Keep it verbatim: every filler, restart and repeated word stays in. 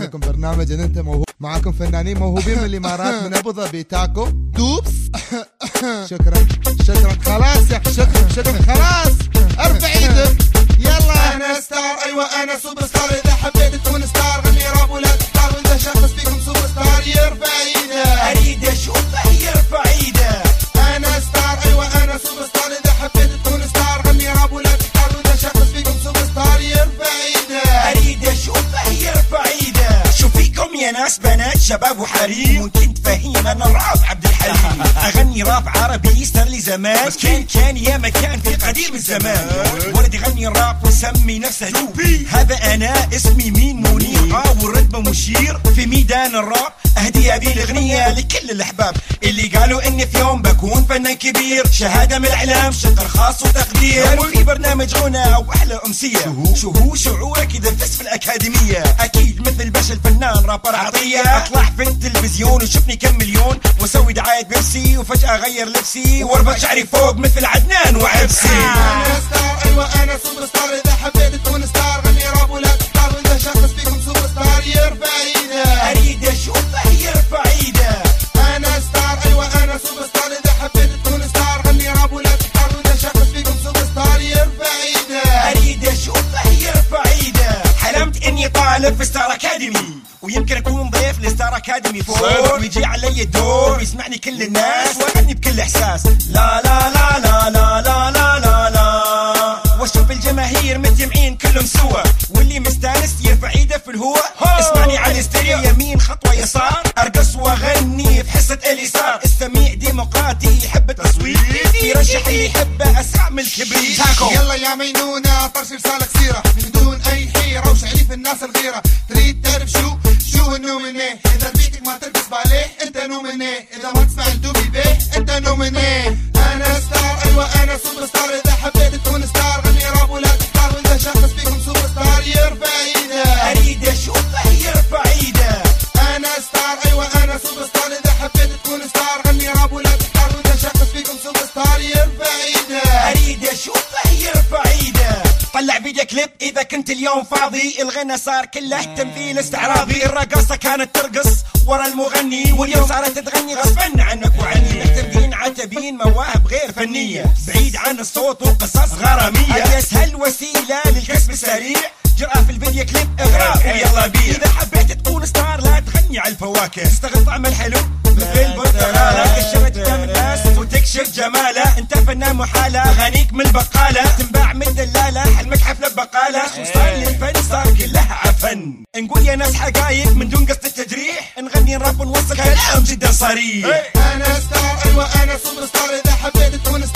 معكم برنامج إن أنت موهوب، معكم فنانين موهوبين من الإمارات، من أبو ظبي تاكو دوبس. شكرا شكرا خلاص يا شكرا شكرا خلاص ارفع ايدك يلا. انا ستار، ايوه انا سوبر ستار، اذا حبيت تكون ستار غني راب ولا تحتار، واذا شخص فيكم سوبر ستار يرفع ايده. اريد اشوفه يرفع ايده. انا ستار، ايوه انا سوبر ستار، اذا حبيت تكون ستار غني راب ولا تحتار، واذا شخص فيكم سوبر ستار يرفع ايده. اريد اشوفه يرفع ايده. شو فيكم يا ناس بنات شباب وحريم، ممكن تفهم انا الراب عبد الحليم. اغني راب عربي صار لي زمان، كان كان يا مكان في قديم الزمان. ولد يغني راب ويسمي نفسه دوبي، هذا انا اسمي مين منير، والرتم مشير في ميدان الراب. اهدي هذه الاغنيه لكل الاحباب اللي قالوا اني في يوم بكون فنان كبير، شهاده من الاعلام شكر خاص وتقدير. في برنامج غنى واحلى امسيه، شو هو شعورك اذا فزت في الاكاديميه؟ اكيد مثل باش الفنان رابر عطيه، اطلع في التلفزيون وشوفني كم مليون، واسوي دعايه بيبسي وفجاه اغير لبسي واربط شعري فوق مثل عدنان وعبسي. انا ستار، ايوه انا سوبر ستار، اذا حبيت تكون ستار غني راب ولا تحتار، واذا شخص فيكم سوبر ستار يرفع ايده. اريد اشوفه يرفع ايده. انا ستار، ايوه انا سوبر ستار، اذا حبيت تكون ستار غني راب ولا تحتار، واذا شخص فيكم سوبر ستار يرفع ايده. اريد اشوفه يرفع ايده. حلمت اني طالب في ستار اكاديمي، ويمكن اكون ضيف لستار اكاديمي فور، ويجي علي الدور ويسمعني كل الناس واغني بكل احساس. لا لا لا لا لا لا لا لا لا، واشوف الجماهير متجمعين كلهم سوا، واللي مستانس يرفع ايده في الهواء. اسمعني على الستيريو يمين خطوه يسار، ارقص واغني في حصه اليسار. السميع ديمقراطي يحب التصويت، يرشح اللي يحبه اسرع من الكبريت. يلا يا مينونه طرش رساله قصيره من دون اي حيره، وشعلي في الناس الغيره. تريد تعرف شو شو النومينيه؟ اذا ربيتك ما تلبس باليه انت نومينيه، اذا ما تسمع الدوبي بيه انت نومينيه. انا ستار، ايوه انا سوبر ستار، اذا حبيت تكون ستار غني راب ولا تحتار، واذا شخص فيكم سوبر ستار يرفع ايده. اريد اشوفه يرفع ايده. انا ستار، ايوه انا سوبر ستار، اذا حبيت تكون ستار غني راب ولا تحتار، واذا شخص فيكم سوبر ستار يرفع ايده. اريد اشوفه يرفع ايده. طلع فيديو كليب اذا كنت اليوم فاضي، الغنى صار كله تمثيل استعراضي. الرقاصه كانت ترقص ورا المغني، واليوم صارت تغني غصبا عنك وعني. معتمدين عتبين مواهب غير فنيه، بعيد عن الصوت وقصص غراميه. اسهل وسيله للكسب السريع، جرأة في الفيديو كليب اغراء ويلا بيه. اذا حبيت تكون ستار لا تغني على الفواكه، تستغل طعم الحلو مثل البرتقاله، كشرت قدام الناس وتكشف جماله. انت فنان محاله، اغانيك من البقاله تنباع من الدلاله، حلمك حفله بقاله. خصوصا للفن صار كلها عفن. نقول يا ناس حقايق من دون قصد التجريح، نغني نراب ونوصل كلام جدا صريح. انا ستار، ايوه انا سوبر ستار، اذا حبيت تكون